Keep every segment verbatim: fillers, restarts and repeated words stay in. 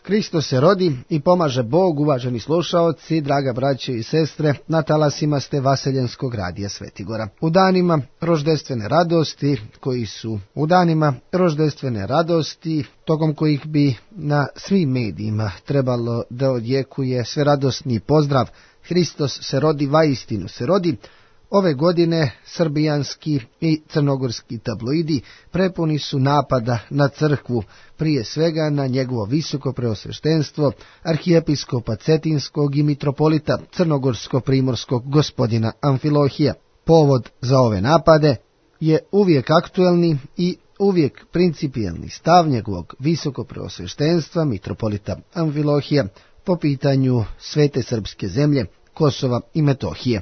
Hristos se rodi i pomaže Bog, uvaženi slušaoci, draga braće i sestre, na talasima ste Vaseljenskog radija Svetigora. U danima roždestvene radosti, koji su u danima roždestvene radosti, tokom kojih bi na svim medijima trebalo da odjekuje sve radosni pozdrav Hristos se rodi, vaistinu se rodi, ove godine srbijanski i crnogorski tabloidi prepuni su napada na crkvu, prije svega na njegovo visoko preosveštenstvo, arhijepiskopa Cetinskog i mitropolita crnogorsko-primorskog gospodina Amfilohija. Povod za ove napade je uvijek aktuelni i uvijek principijelni stav njegovog visoko preosveštenstva mitropolita Amfilohija po pitanju svete srpske zemlje, Kosova i Metohije.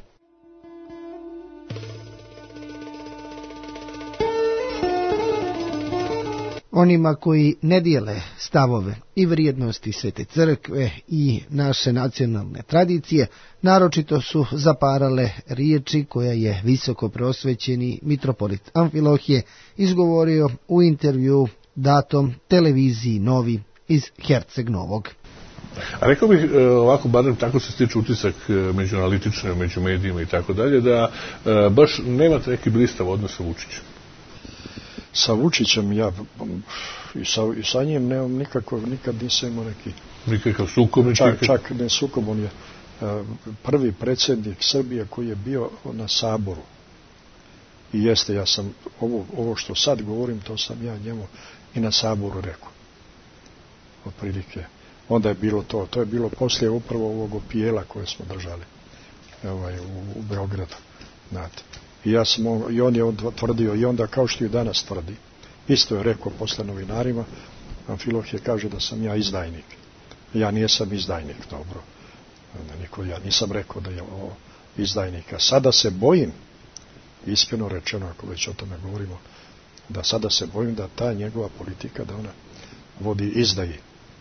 Onima koji ne dijele stavove i vrijednosti Svete crkve i naše nacionalne tradicije, naročito su zaparale riječi koja je visoko preosvećeni mitropolit Amfilohije izgovorio u intervju datom televiziji Novi iz Herceg Novog. A rekao bih ovako, barem tako se stiče utisak među analitičnim, među medijima i tako dalje, da baš nemate neki blistav odnos sa Vučićem. Sa Vučićem ja i sa, i sa njim nemam nikako, nikad nisam imao neki... Nikakav sukob? Čak, čak ne sukob, on je prvi predsjednik Srbije koji je bio na Saboru. I jeste, ja sam, ovo, ovo što sad govorim, to sam ja njemu i na Saboru rekao. Otprilike. Onda je bilo to, to je bilo poslije upravo ovog opijela koje smo držali ovaj, u, u Beogradu. Znate. I, ja sam, I on je tvrdio, i onda kao što i danas tvrdi, isto je rekao posle novinarima, Amfilohije kaže da sam ja izdajnik. Ja nisam izdajnik, dobro. Niko, ja nisam rekao da je ovo izdajnika. Sada se bojim, iskreno rečeno, ako već o tome govorimo, da sada se bojim da ta njegova politika, da ona vodi izdaji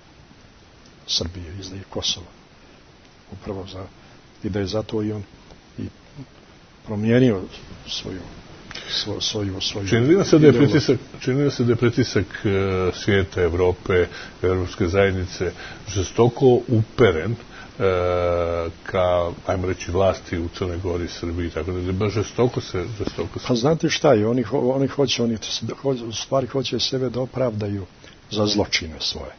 Srbije, izdaji Kosova. Upravo za, i da je zato i on i promijenio svoju svo, svoju svoju čini se da je pritisak čini se da je pritisak uh, svijeta, Evrope, Evropske zajednice žestoko uperen uh, ka, ajmo reći, vlasti u Crnoj Gori, Srbiji, tako da je baš žestoko se žestoko se... Pa znate šta je, oni, oni hoće oni u stvari hoće sebe da opravdaju za zločine svoje.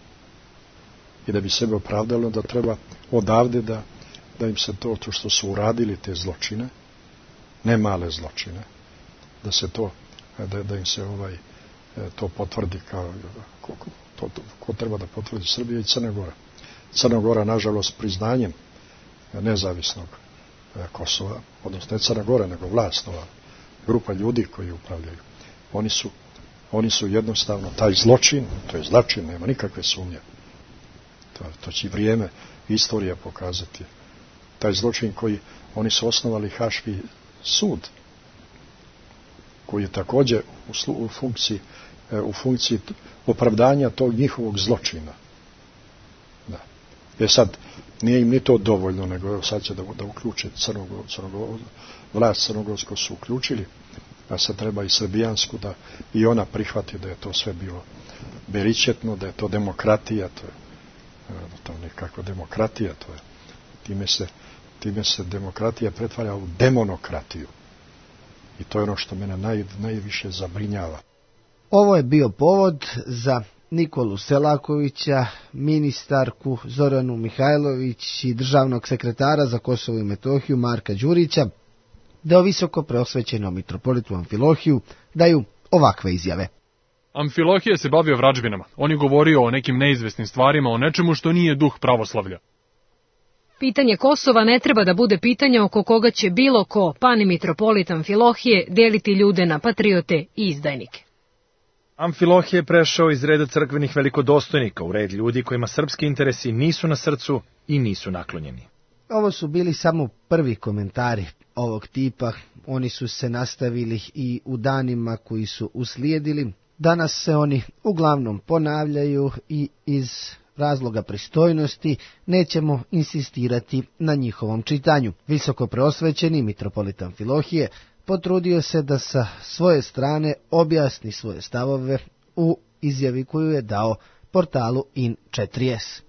I da bi sebe opravdalo, da treba odavde da, da im se to, to što su uradili te zločine, ne male zločine, da se to, da, da im se ovaj, to potvrdi kao, ko, to, ko treba da potvrdi Srbija i Crna Gora. Crna Gora, nažalost, priznanjem nezavisnog Kosova, odnosno ne Crna Gora, nego vlast, ova grupa ljudi koji upravljaju, oni su, oni su jednostavno taj zločin, to je zločin, nema nikakve sumnje. To, to će vrijeme, istorija pokazati. Taj zločin koji oni su osnovali Haški sud, koji je također u, slu, u, funkciji, u funkciji opravdanja tog njihovog zločina. Da. E sad, nije im ni to dovoljno, nego sad će da, da uključe Crnogor, Crnogor, vlast Crnogorsku su uključili, a sad treba i srbijansku da i ona prihvati da je to sve bilo beričetno, da je to demokratija, to je to nekakva demokratija, to je, time se, time se demokratija pretvara u demonokratiju. I to je ono što mene naj, najviše zabrinjava. Ovo je bio povod za Nikolu Selakovića, ministarku Zoranu Mihajlović i državnog sekretara za Kosovo i Metohiju Marka Đurića, da o visoko preosvećenom mitropolitu Amfilohiju daju ovakve izjave. Amfilohije se bavio vražbinama. On je govorio o nekim neizvesnim stvarima, o nečemu što nije duh pravoslavlja. Pitanje Kosova ne treba da bude pitanje oko koga će bilo ko, pa ni mitropolit Amfilohije, deliti ljude na patriote i izdajnike. Amfilohije je prešao iz reda crkvenih velikodostojnika u red ljudi kojima srpski interesi nisu na srcu i nisu naklonjeni. Ovo su bili samo prvi komentari ovog tipa. Oni su se nastavili i u danima koji su uslijedili. Danas se oni uglavnom ponavljaju i iz razloga pristojnosti nećemo insistirati na njihovom čitanju. Visoko preosvećeni mitropolit Amfilohije potrudio se da sa svoje strane objasni svoje stavove u izjavi koju je dao portalu in četiri es.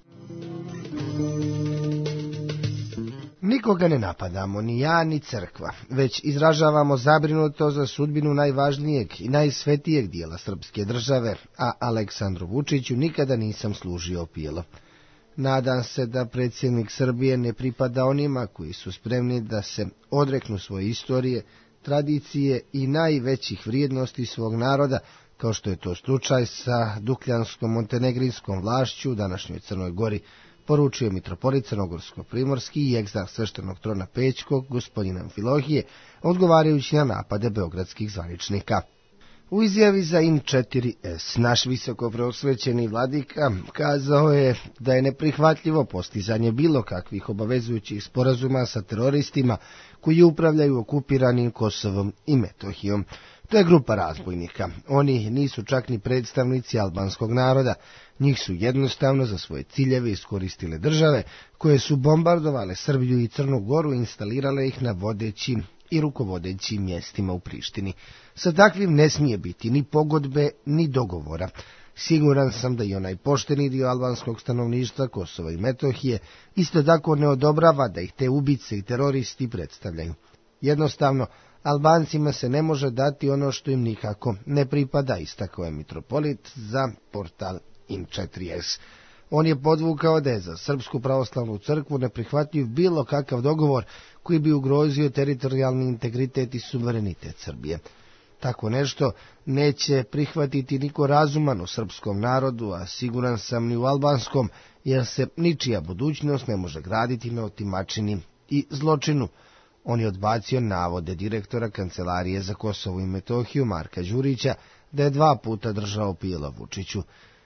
Nikoga ne napadamo, ni ja, ni crkva, već izražavamo zabrinutost za sudbinu najvažnijeg i najsvetijeg dijela srpske države, a Aleksandru Vučiću nikada nisam služio opijelo. Nadam se da predsjednik Srbije ne pripada onima koji su spremni da se odreknu svoje istorije, tradicije i najvećih vrijednosti svog naroda, kao što je to slučaj sa dukljanskom montenegrinskom vlašću u današnjoj Crnoj Gori, poručio mitropolit crnogorsko-primorski i egzarh sveštenog trona Pećkog, gospodin Amfilohije, odgovarajući na napade beogradskih zvaničnika. U izjavi za in četiri es naš visoko preosvećeni vladika kazao je da je neprihvatljivo postizanje bilo kakvih obavezujućih sporazuma sa teroristima koji upravljaju okupiranim Kosovom i Metohijom. To je grupa razbojnika. Oni nisu čak ni predstavnici albanskog naroda. Njih su jednostavno za svoje ciljeve iskoristile države koje su bombardovale Srbiju i Crnu Goru i instalirale ih na vodećim i rukovodećim mjestima u Prištini. Sa takvim ne smije biti ni pogodbe, ni dogovora. Siguran sam da i onaj pošteni dio albanskog stanovništva Kosova i Metohije isto tako ne odobrava da ih te ubice i teroristi predstavljaju. Jednostavno, Albancima se ne može dati ono što im nikako ne pripada, istakao je mitropolit za portal in četiri es. On je podvukao da je za Srpsku pravoslavnu crkvu neprihvatljiv bilo kakav dogovor koji bi ugrozio teritorijalni integritet i suverenitet Srbije. Tako nešto neće prihvatiti niko razuman u srpskom narodu, a siguran sam ni u albanskom, jer se ničija budućnost ne može graditi na otimačini i zločinu. On je odbacio navode direktora Kancelarije za Kosovo i Metohiju Marka Đurića da je dva puta držao pijelo Vučiću.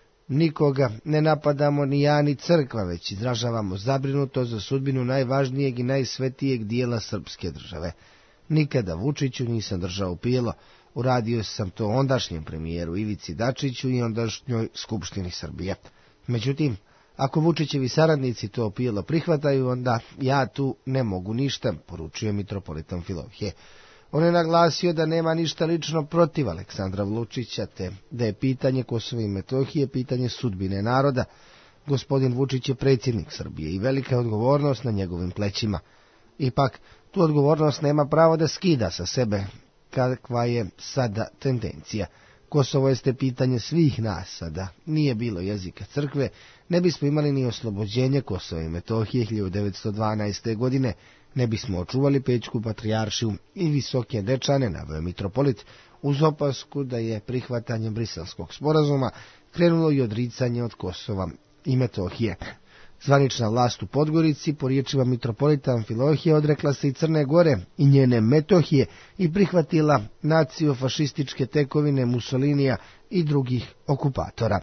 Nikoga ne napadamo ni ja ni crkva, već izražavamo zabrinutost za sudbinu najvažnijeg i najsvetijeg dijela srpske države. Nikada Vučiću nisam držao pijelo, uradio sam to ondašnjem premijeru Ivici Dačiću i ondašnjoj Skupštini Srbije. Međutim, ako Vučićevi saradnici to pijelo prihvataju, onda ja tu ne mogu ništa, poručuje mitropolit Amfilohije. On je naglasio da nema ništa lično protiv Aleksandra Vučića, te da je pitanje Kosova i Metohije pitanje sudbine naroda. Gospodin Vučić je predsjednik Srbije i velika je odgovornost na njegovim plećima. Ipak, tu odgovornost nema pravo da skida sa sebe, kakva je sada tendencija. Kosovo jeste pitanje svih nas sada. Nije bilo jezika crkve, ne bismo imali ni oslobođenje Kosova i Metohije hiljadu devetsto dvanaeste. godine, ne bismo očuvali Pećku patrijaršiju i Visoke Dečane, naveo je mitropolit, uz opasku da je prihvatanjem Briselskog sporazuma krenulo i odricanje od Kosova i Metohije. Zvanična vlast u Podgorici, po riječima mitropolita Amfilohije, odrekla se i Crne Gore i njene Metohije i prihvatila nacijo-fašističke tekovine Mussolinija i drugih okupatora.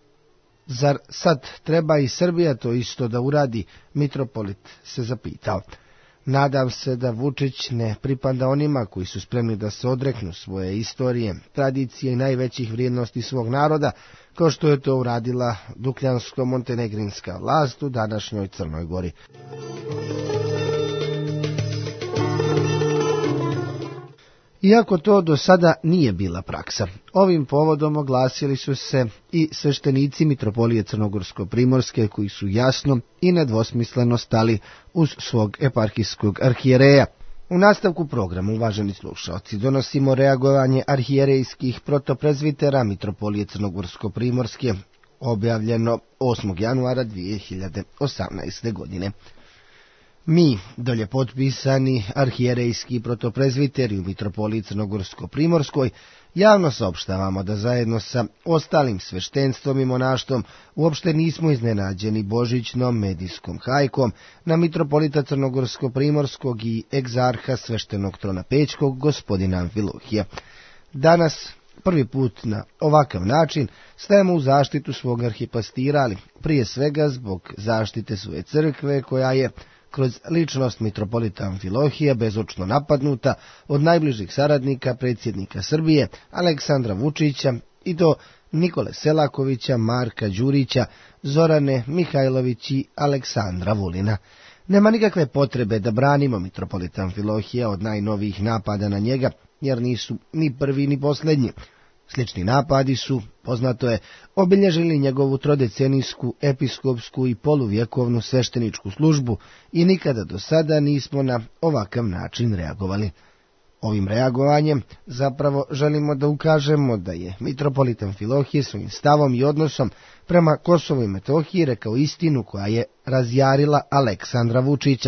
Zar sad treba i Srbija to isto da uradi, mitropolit se zapitao. Nadam se da Vučić ne pripada onima koji su spremni da se odreknu svoje istorije, tradicije i najvećih vrijednosti svog naroda, kao što je to uradila dukljansko-montenegrinska vlast u današnjoj Crnoj Gori. Iako to do sada nije bila praksa, ovim povodom oglasili su se i sveštenici mitropolije Crnogorsko-primorske koji su jasno i nedvosmisleno stali uz svog eparhijskog arhijereja. U nastavku programa, uvaženi slušalci, donosimo reagovanje arhijerejskih protoprezvitera mitropolije Crnogorsko-primorske, objavljeno osmog januara dvije hiljade osamnaeste. godine. Mi, dolje potpisani arhijerejski protoprezviteri u mitropoliji Crnogorsko-primorskoj, javno saopštavamo da zajedno sa ostalim sveštenstvom i monaštvom uopšte nismo iznenađeni božićnom medijskom hajkom na mitropolita Crnogorsko-primorskog i egzarha sveštenog trona Pećkog, gospodina Amfilohija. Danas, prvi put na ovakav način, stajemo u zaštitu svog arhipastira, ali prije svega zbog zaštite svoje crkve, koja je kroz ličnost mitropolita Amfilohija bezočno napadnuta od najbližih saradnika predsjednika Srbije Aleksandra Vučića i to Nikole Selakovića, Marka Đurića, Zorane Mihajlović i Aleksandra Vulina. Nema nikakve potrebe da branimo mitropolita Amfilohija od najnovijih napada na njega, jer nisu ni prvi ni posljednji. Slični napadi su, poznato je, obilježili njegovu trodecenijsku, episkopsku i poluvjekovnu svešteničku službu i nikada do sada nismo na ovakav način reagovali. Ovim reagovanjem zapravo želimo da ukažemo da je mitropolit Amfilohije svojim stavom i odnosom prema Kosovu i Metohiji rekao istinu koja je razjarila Aleksandra Vučića.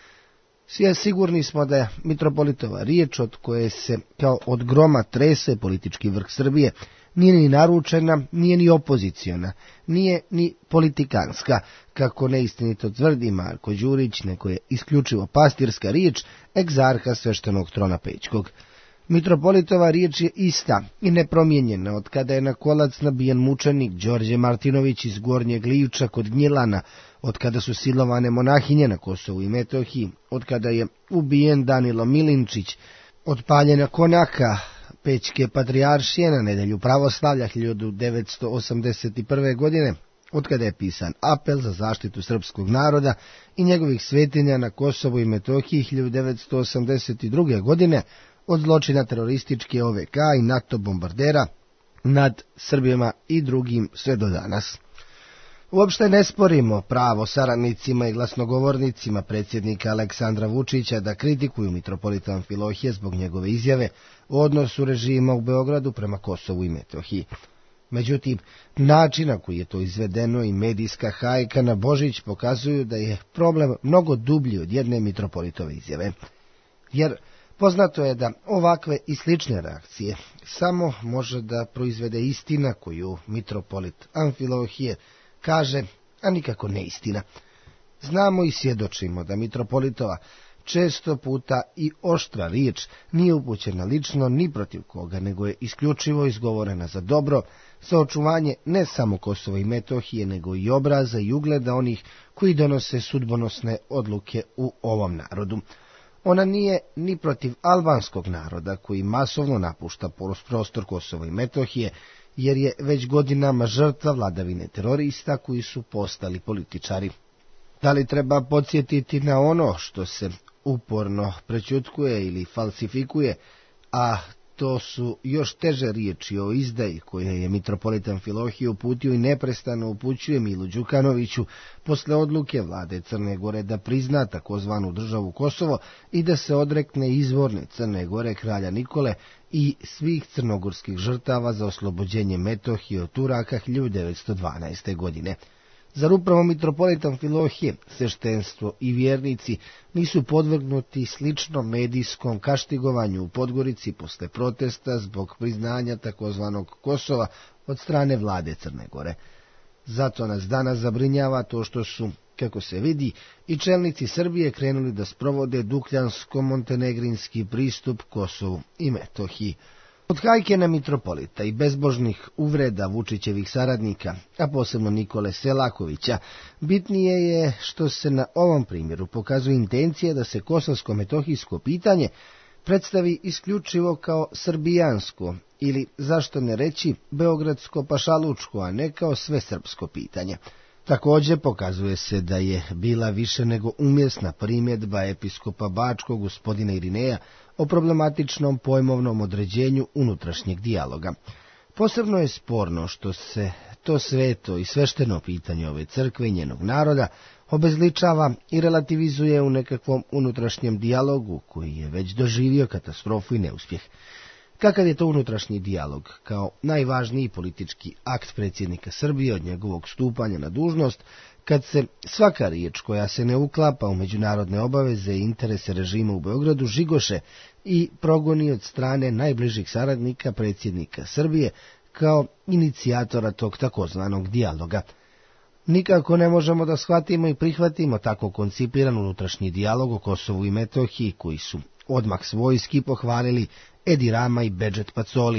Svi sigurni smo da je mitropolitova riječ od koje se kao od groma trese politički vrh Srbije nije ni naručena, nije ni opoziciona, nije ni politikanska, kako neistinito tvrdi Marko Đurić, nego je isključivo pastirska riječ egzarha sveštenog trona Pećkog. Mitropolitova riječ je ista i nepromijenjena od kada je na kolac nabijen mučenik Đorđe Martinović iz Gornjeg Livča kod Gnjilana, od kada su silovane monahinje na Kosovu i Metohiji, od kada je ubijen Danilo Milinčić, od paljenja konjaka Pećke patrijaršije na nedelju pravoslavlja hiljadu devetsto osamdeset prve. godine, od kada je pisan apel za zaštitu srpskog naroda i njegovih svetinja na Kosovu i Metohiji hiljadu devetsto osamdeset druge. godine, od zločina terorističke O V K i NATO bombardera nad Srbima i drugim sve do danas. Uopšte ne sporimo pravo saradnicima i glasnogovornicima predsjednika Aleksandra Vučića da kritikuju mitropolita Amfilohije zbog njegove izjave o odnosu režima u Beogradu prema Kosovu i Metohiji. Međutim, način na koji je to izvedeno i medijska hajka na Božić pokazuju da je problem mnogo dublji od jedne mitropolitove izjave. Jer poznato je da ovakve i slične reakcije samo može da proizvede istina koju mitropolit Amfilohije kaže, a nikako neistina. Znamo i svjedočimo da mitropolitova često puta i oštra riječ nije upućena lično ni protiv koga, nego je isključivo izgovorena za dobro, za očuvanje ne samo Kosova i Metohije, nego i obraza i ugleda onih koji donose sudbonosne odluke u ovom narodu. Ona nije ni protiv albanskog naroda koji masovno napušta prostor Kosova i Metohije, jer je već godinama žrtva vladavine terorista koji su postali političari. Da li treba podsjetiti na ono što se uporno prećutkuje ili falsifikuje, a to su još teže riječi o izdaji koje je mitropolit Amfilohije uputio i neprestano upućuje Milu Đukanoviću posle odluke vlade Crne Gore da prizna takozvanu državu Kosovo i da se odrekne izvorne Crne Gore kralja Nikole i svih crnogorskih žrtava za oslobođenje Metohije od Turaka hiljadu devetsto dvanaeste. godine. Zar upravo mitropolit Amfilohije, sveštenstvo i vjernici nisu podvrgnuti sličnom medijskom kaštigovanju u Podgorici posle protesta zbog priznanja takozvanog Kosova od strane vlade Crne Gore? Zato nas danas zabrinjava to što su, kako se vidi, i čelnici Srbije krenuli da sprovode dukljansko-montenegrinski pristup Kosovu i Metohiji. Od hajke na mitropolita i bezbožnih uvreda Vučićevih saradnika, a posebno Nikole Selakovića, bitnije je što se na ovom primjeru pokazuje intencija da se kosovsko-metohijsko pitanje predstavi isključivo kao srbijansko ili, zašto ne reći, beogradsko-pašalučko, a ne kao svesrpsko pitanje. Također pokazuje se da je bila više nego umjesna primjedba episkopa Bačkog gospodina Irineja o problematičnom pojmovnom određenju unutrašnjeg dijaloga. Posebno je sporno što se to sveto i svešteno pitanje ove crkve i njenog naroda obezličava i relativizuje u nekakvom unutrašnjem dijalogu koji je već doživio katastrofu i neuspjeh. Kakav je to unutrašnji dijalog kao najvažniji politički akt predsjednika Srbije od njegovog stupanja na dužnost, kad se svaka riječ koja se ne uklapa u međunarodne obaveze i interese režima u Beogradu žigoše i progoni od strane najbližih saradnika predsjednika Srbije kao inicijatora tog takozvanog dijaloga? Nikako ne možemo da shvatimo i prihvatimo tako koncipiran unutrašnji dijalog o Kosovu i Metohiji koji su odmah svojski pohvalili Edi Rama i Bedžet Pacoli.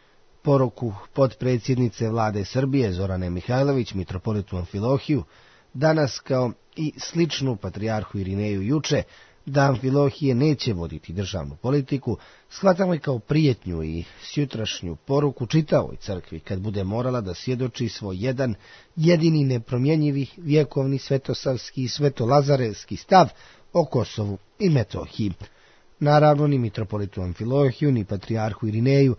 Poruku potpredsjednice vlade Srbije Zorane Mihajlović mitropolitu Amfilohiju, danas kao i sličnu patrijarhu Irineju juče, da Amfilohije neće voditi državnu politiku, shvatamo i kao prijetnju i sjutrašnju poruku čitavoj crkvi kad bude morala da svjedoči svoj jedan jedini nepromjenjivi vjekovni svetosavski i svetolazarevski stav o Kosovu i Metohiji. Naravno, ni mitropolitu Amfilohiju, ni patrijarhu Irineju,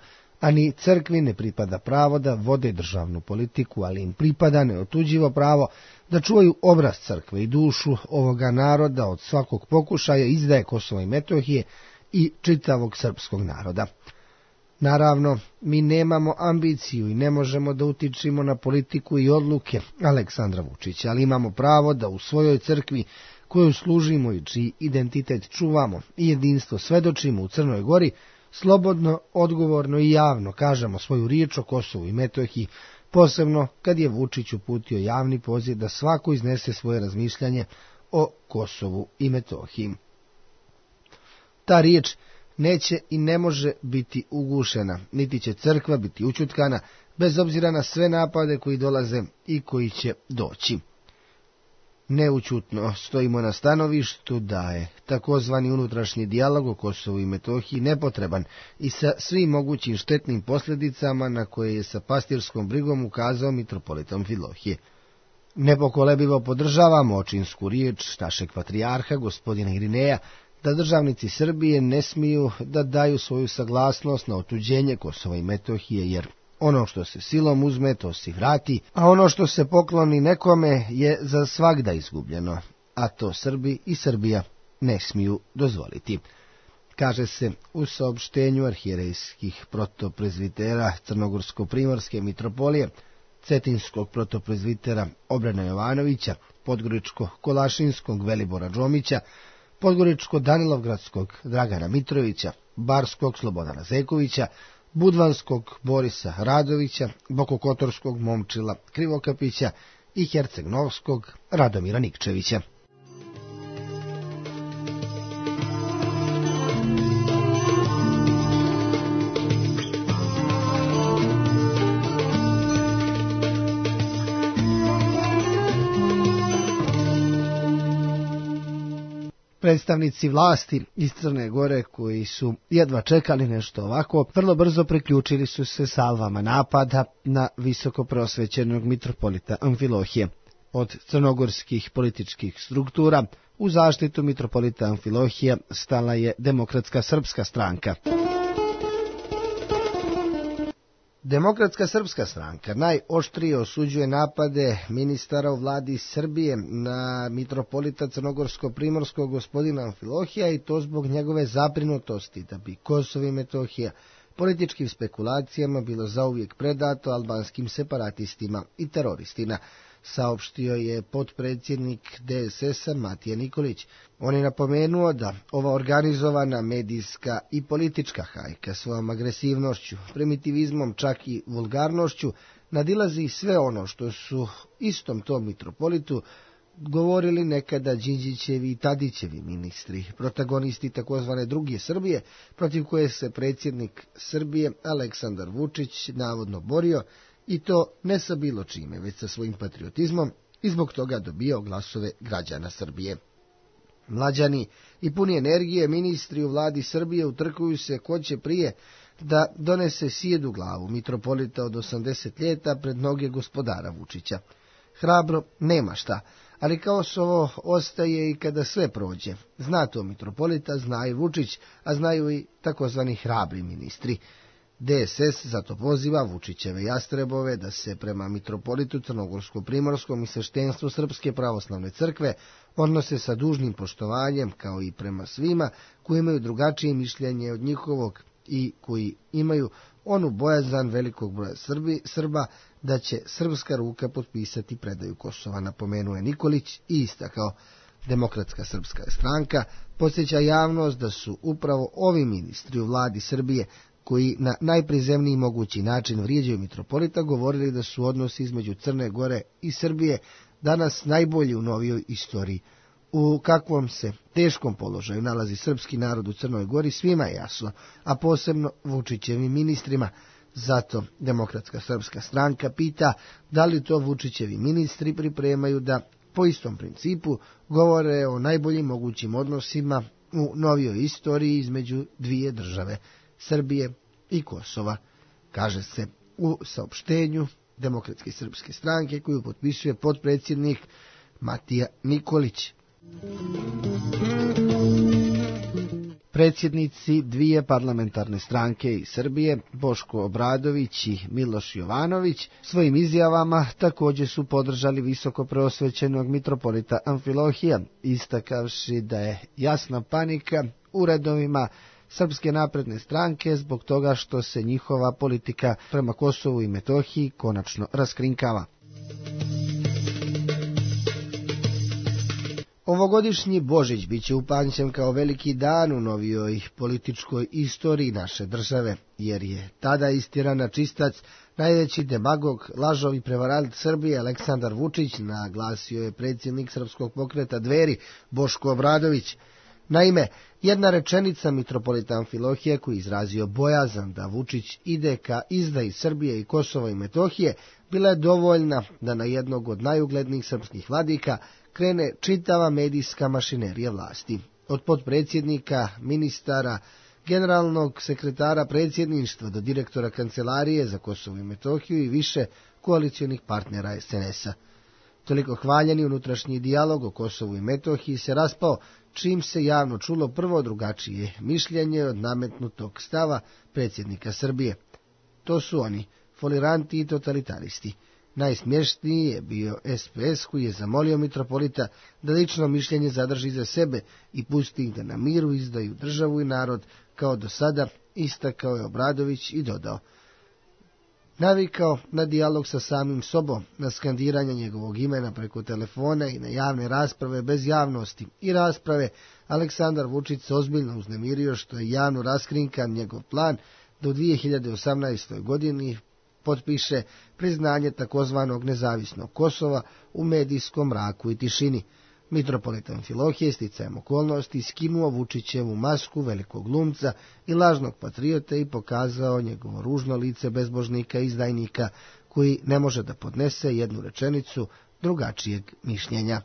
a ni crkvi ne pripada pravo da vode državnu politiku, ali im pripada neotuđivo pravo da čuvaju obraz crkve i dušu ovoga naroda od svakog pokušaja izdaje Kosova i Metohije i čitavog srpskog naroda. Naravno, mi nemamo ambiciju i ne možemo da utičimo na politiku i odluke Aleksandra Vučića, ali imamo pravo da u svojoj crkvi koju služimo i čiji identitet čuvamo i jedinstvo svedočimo u Crnoj Gori, slobodno, odgovorno i javno kažemo svoju riječ o Kosovu i Metohiji, posebno kad je Vučić uputio javni poziv da svako iznese svoje razmišljanje o Kosovu i Metohiji. Ta riječ neće i ne može biti ugušena, niti će crkva biti ućutkana, bez obzira na sve napade koji dolaze i koji će doći. Neućutno stojimo na stanovištu da je takozvani unutrašnji dijalog o Kosovu i Metohiji nepotreban i sa svim mogućim štetnim posljedicama na koje je sa pastirskom brigom ukazao mitropolit Amfilohije. Nepokolebivo podržavamo očinsku riječ našeg patrijarha, gospodina Irineja, da državnici Srbije ne smiju da daju svoju saglasnost na otuđenje Kosova i Metohije, jer ono što se silom uzme, to si vrati, a ono što se pokloni nekome je za svagda izgubljeno, a to Srbi i Srbija ne smiju dozvoliti. Kaže se u saopštenju arhijerejskih protoprezvitera Crnogorsko-primorske mitropolije, cetinskog protoprezvitera Obrena Jovanovića, podgoričko-kolašinskog Velibora Džomića, podgoričko-danilovgradskog Dragana Mitrovića, barskog Slobodana Zekovića, budvanskog Borisa Radovića, bokokotorskog Momčila Krivokapića i hercegnovskog Radomira Nikčevića. Predstavnici vlasti iz Crne Gore, koji su jedva čekali nešto ovako, vrlo brzo priključili su se salvama napada na visoko prosvećenog mitropolita Amfilohije. Od crnogorskih političkih struktura u zaštitu mitropolita Amfilohija stala je Demokratska srpska stranka. Demokratska srpska stranka najoštrije osuđuje napade ministara u vladi Srbije na mitropolita Crnogorsko-primorskog gospodina Amfilohija, i to zbog njegove zabrinutosti da bi Kosovo i Metohija političkim spekulacijama bilo zauvijek predato albanskim separatistima i teroristima, saopštio je potpredsjednik D S S-a Matija Nikolić. On je napomenuo da ova organizovana medijska i politička hajka svojom agresivnošću, primitivizmom, čak i vulgarnošću nadilazi sve ono što su istom tom mitropolitu govorili nekada Đinđićevi i Tadićevi ministri, protagonisti takozvane druge Srbije, protiv koje se predsjednik Srbije Aleksandar Vučić navodno borio, i to ne sa bilo čime, već sa svojim patriotizmom, i zbog toga dobijao glasove građana Srbije. Mlađani i puni energije ministri u vladi Srbije utrkuju se ko će prije da donese sjedu glavu mitropolita od osamdeset ljeta pred noge gospodara Vučića. Hrabro nema šta, ali Kosovo ostaje i kada sve prođe. Zna to mitropolita, zna i Vučić, a znaju i takozvani hrabri ministri. D S S zato poziva Vučićeve jastrebove da se prema mitropolitu Crnogorsko-primorskom i sveštenstvu Srpske pravoslavne crkve odnose sa dužnim poštovanjem, kao i prema svima koji imaju drugačije mišljenje od njihovog i koji imaju onu bojazan velikog broja Srbi, Srba da će srpska ruka potpisati predaju Kosova, napomenuje Nikolić i istakao. Demokratska srpska stranka podsjeća javnost da su upravo ovi ministri u vladi Srbije, koji na najprizemniji mogući način vrijeđaju mitropolita, govorili da su odnosi između Crne Gore i Srbije danas najbolji u novijoj istoriji. U kakvom se teškom položaju nalazi srpski narod u Crnoj Gori svima je jasno, a posebno Vučićevim ministrima. Zato Demokratska srpska stranka pita da li to Vučićevi ministri pripremaju da po istom principu govore o najboljim mogućim odnosima u novijoj istoriji između dvije države, Srbije i Kosova, kaže se u saopštenju Demokratske srpske stranke koju potpisuje potpredsjednik Matija Nikolić. Predsjednici dvije parlamentarne stranke iz Srbije, Boško Obradović i Miloš Jovanović, svojim izjavama također su podržali visoko preosvećenog mitropolita Amfilohija, istakavši da je jasna panika u redovima Srpske napredne stranke zbog toga što se njihova politika prema Kosovu i Metohiji konačno raskrinkava. Ovogodišnji Božić biće upamćen kao veliki dan u novijoj političkoj istoriji naše države, jer je tada istjeran na čistac najveći demagog, lažov i prevarant Srbije Aleksandar Vučić, naglasio je predsjednik Srpskog pokreta Dveri Boško Obradović. Naime, jedna rečenica mitropolita Amfilohije koji je izrazio bojazan da Vučić ide ka izdaji Srbije i Kosova i Metohije bila je dovoljna da na jednog od najuglednijih srpskih vladika krene čitava medijska mašinerija vlasti. Od potpredsjednika, ministara, generalnog sekretara predsjedništva do direktora kancelarije za Kosovo i Metohiju i više koalicionih partnera es en es a. Toliko hvaljeni unutrašnji dijalog o Kosovu i Metohiji se raspao čim se javno čulo prvo drugačije mišljenje od nametnutog stava predsjednika Srbije. To su oni, foliranti i totalitaristi. Najsmješniji je bio es pe es koji je zamolio mitropolita da lično mišljenje zadrži za sebe i pusti ih da na miru izdaju državu i narod kao do sada, istakao je Obradović i dodao. Navikao na dijalog sa samim sobom, na skandiranje njegovog imena preko telefona i na javne rasprave bez javnosti i rasprave, Aleksandar Vučić se ozbiljno uznemirio što je javno raskrinkan njegov plan da u dvije hiljade osamnaestoj. godini potpiše priznanje takozvanog nezavisnog Kosova u medijskom mraku i tišini. Mitropolit Amfilohije sticajem okolnosti skinuo Vučićevu masku velikog glumca i lažnog patriote i pokazao njegovo ružno lice bezbožnika i izdajnika koji ne može da podnese jednu rečenicu drugačijeg mišljenja.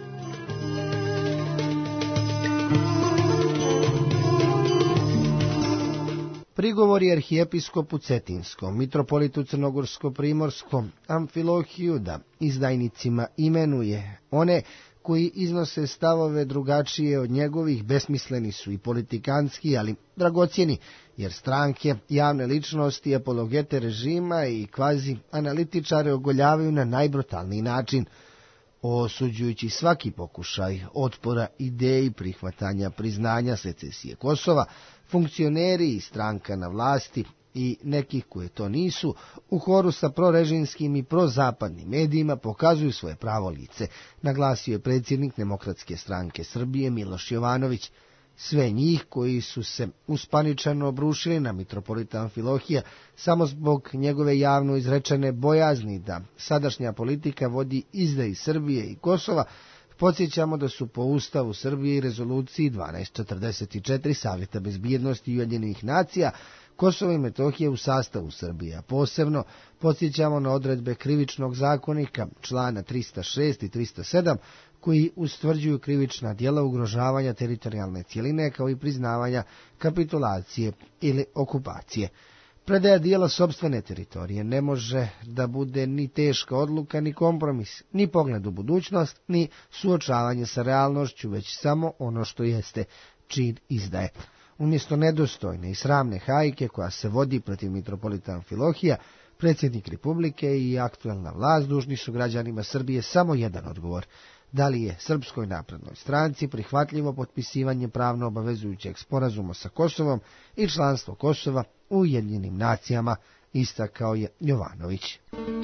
Prigovori arhijepiskopu Cetinskom, mitropolitu Crnogorsko-Primorskom Amfilohiju da izdajnicima imenuje one koji iznose stavove drugačije od njegovih besmisleni su i politikanski, ali dragocjeni, jer stranke, javne ličnosti, apologete režima i kvazi analitičare ogoljavaju na najbrutalniji način, osuđujući svaki pokušaj otpora ideji prihvatanja priznanja secesije Kosova. Funkcioneri i stranka na vlasti i nekih koje to nisu, u horu sa prorežimskim i prozapadnim medijima pokazuju svoje pravo lice, naglasio je predsjednik Demokratske stranke Srbije Miloš Jovanović. Sve njih koji su se uspaničano obrušili na mitropolita Amfilohija samo zbog njegove javno izrečene bojazni da sadašnja politika vodi izdaji Srbije i Kosova, podsjećamo da su po Ustavu Srbije i rezoluciji dvanaest četrdeset četiri Savjeta bezbjednosti Ujedinjenih nacija Kosovo i Metohija u sastavu Srbije, a posebno podsjećamo na odredbe krivičnog zakonika, člana trista šest i trista sedam, koji ustvrđuju krivična djela ugrožavanja teritorijalne cjeline kao i priznavanja kapitulacije ili okupacije. Predaja dijela sopstvene teritorije ne može da bude ni teška odluka, ni kompromis, ni pogled u budućnost, ni suočavanje sa realnošću, već samo ono što jeste čin izdaje. Umjesto nedostojne i sramne hajke koja se vodi protiv mitropolita Amfilohija, predsjednik Republike i aktuelna vlast dužni su građanima Srbije samo jedan odgovor. Da li je Srpskoj naprednoj stranci prihvatljivo potpisivanje pravno obavezujućeg sporazuma sa Kosovom i članstvo Kosova u Ujedinjenim nacijama, istakao je Jovanović.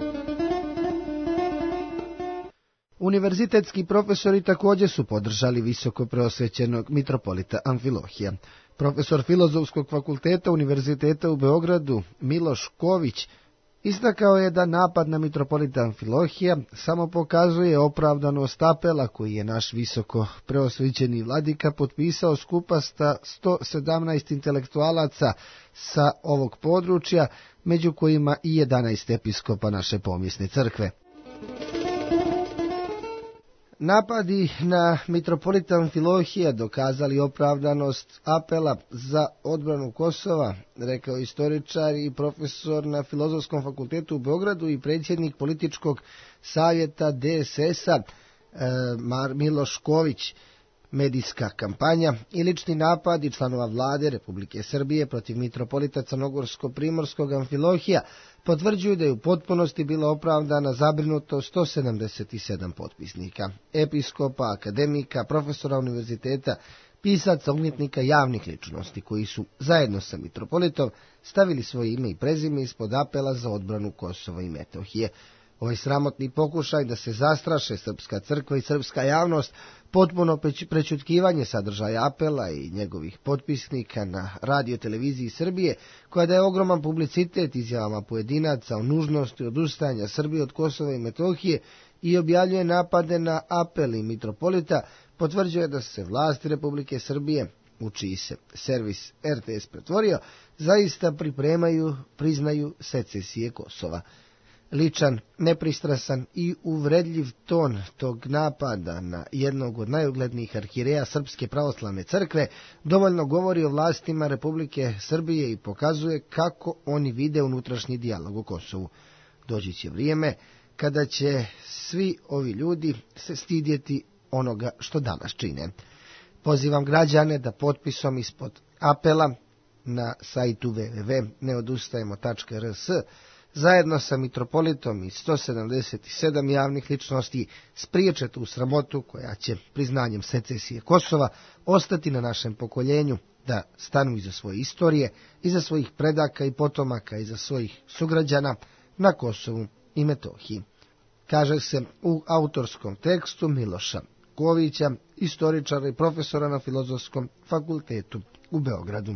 Univerzitetski profesori također su podržali visoko preosvećenog mitropolita Amfilohija. Profesor Filozofskog fakulteta Univerziteta u Beogradu Miloš Ković istakao je da napad na mitropolita Amfilohija samo pokazuje opravdanost apela koji je naš visoko preosvećeni vladika potpisao skupa sa sto sedamnaest intelektualaca sa ovog područja, među kojima i jedanaest episkopa naše pomijesne crkve. Napadi na mitropolita Amfilohija dokazali opravdanost apela za odbranu Kosova, rekao istoričar i profesor na Filozofskom fakultetu u Beogradu i predsjednik političkog savjeta de es es a e, Miloš Ković. medijska kampanja i lični napadi članova vlade Republike Srbije protiv mitropolita Crnogorsko-Primorskog Amfilohija potvrđuju da je u potpunosti bila opravdana zabrinutost sto sedamdeset sedam potpisnika, episkopa, akademika, profesora univerziteta, pisaca, umjetnika, javnih ličnosti koji su zajedno sa mitropolitom stavili svoje ime i prezime ispod apela za odbranu Kosova i Metohije. Ovaj sramotni pokušaj da se zastraše srpska crkva i srpska javnost, potpuno prećutkivanje sadržaja apela i njegovih potpisnika na radio televiziji Srbije, koja daje ogroman publicitet izjavama pojedinaca o nužnosti odustajanja Srbije od Kosova i Metohije i objavljuje napade na apel i mitropolita, potvrđuje da se vlasti Republike Srbije, u čiji se servis R T S pretvorio, zaista pripremaju, priznaju secesije Kosova. Ličan, nepristrasan i uvredljiv ton tog napada na jednog od najuglednijih arhijereja Srpske pravoslavne crkve dovoljno govori o vlastima Republike Srbije i pokazuje kako oni vide unutrašnji dijalog o Kosovu. Doći će vrijeme kada će svi ovi ljudi se stidjeti onoga što danas čine. Pozivam građane da potpisom ispod apela na sajtu w w w tačka neodustajemo tačka r s zajedno sa mitropolitom i sto sedamdeset sedam javnih ličnosti spriječe tu sramotu koja će priznanjem secesije Kosova ostati na našem pokoljenju, da stanu iza svoje istorije, iza svojih predaka i potomaka, iza svojih sugrađana na Kosovu i Metohiji. Kaže se u autorskom tekstu Miloša Kovića, istoričara i profesora na Filozofskom fakultetu u Beogradu.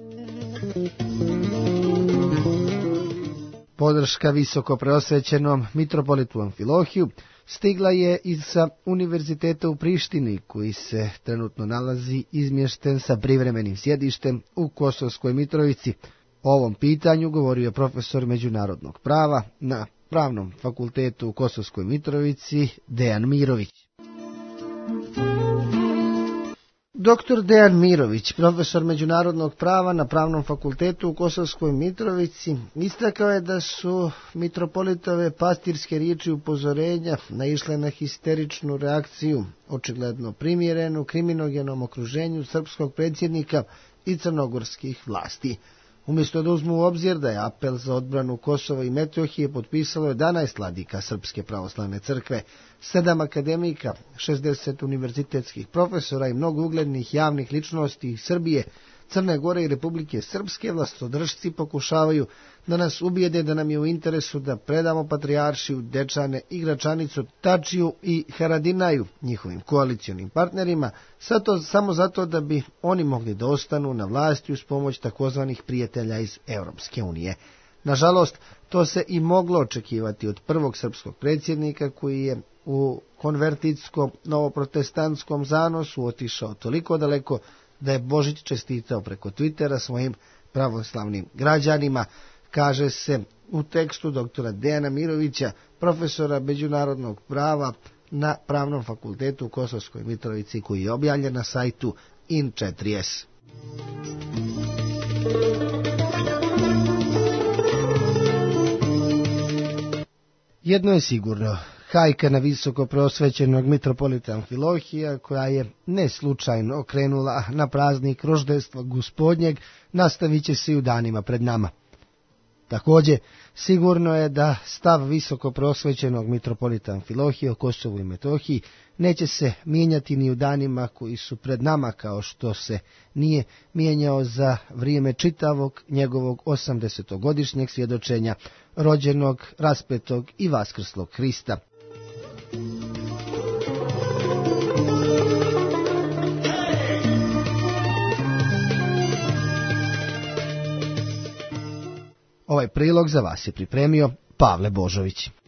Podrška visoko preosvećenom mitropolitu Amfilohiju stigla je i sa univerziteta u Prištini, koji se trenutno nalazi izmješten sa privremenim sjedištem u Kosovskoj Mitrovici. O ovom pitanju govorio je profesor međunarodnog prava na Pravnom fakultetu u Kosovskoj Mitrovici Dejan Mirović. Doktor Dejan Mirović, profesor međunarodnog prava na Pravnom fakultetu u Kosovskoj Mitrovici, istakao je da su mitropolitove pastirske riječi upozorenja naišle na histeričnu reakciju, očigledno primjerenu kriminogenom okruženju srpskog predsjednika i crnogorskih vlasti. Umjesto da uzmu u obzir da je apel za odbranu Kosova i Metohije potpisalo jedanaest vladika Srpske pravoslavne crkve, sedam akademika, šezdeset univerzitetskih profesora i mnogo uglednih javnih ličnosti iz Srbije, Crne Gore i Republike Srpske, vlastodržci pokušavaju da nas ubijede da nam je u interesu da predamo Patrijaršiju, Dečane i Gračanicu, Tačiju i Haradinaju njihovim koalicionim partnerima, to samo zato da bi oni mogli da ostanu na vlasti uz pomoć takozvanih prijatelja iz Europske unije. Nažalost, to se i moglo očekivati od prvog srpskog predsjednika koji je u konvertitskom novoprotestantskom zanosu otišao toliko daleko da je Božić čestitao preko Twittera svojim pravoslavnim građanima, kaže se u tekstu doktora Dejana Mirovića, profesora međunarodnog prava na Pravnom fakultetu u Kosovskoj Mitrovici, koji je objavljen na sajtu in četiri es. Jedno je sigurno, hajka na visoko preosvećenog mitropolita Amfilohija, koja je ne slučajno okrenula na praznik roždestva Gospodnjeg, nastavit će se i u danima pred nama. Također, sigurno je da stav visoko preosvećenog mitropolita Amfilohija o Kosovu i Metohiji neće se mijenjati ni u danima koji su pred nama, kao što se nije mijenjao za vrijeme čitavog njegovog osamdesetogodišnjeg svjedočenja rođenog, raspetog i vaskrslog Hrista. Ovaj prilog za vas je pripremio Pavle Božović.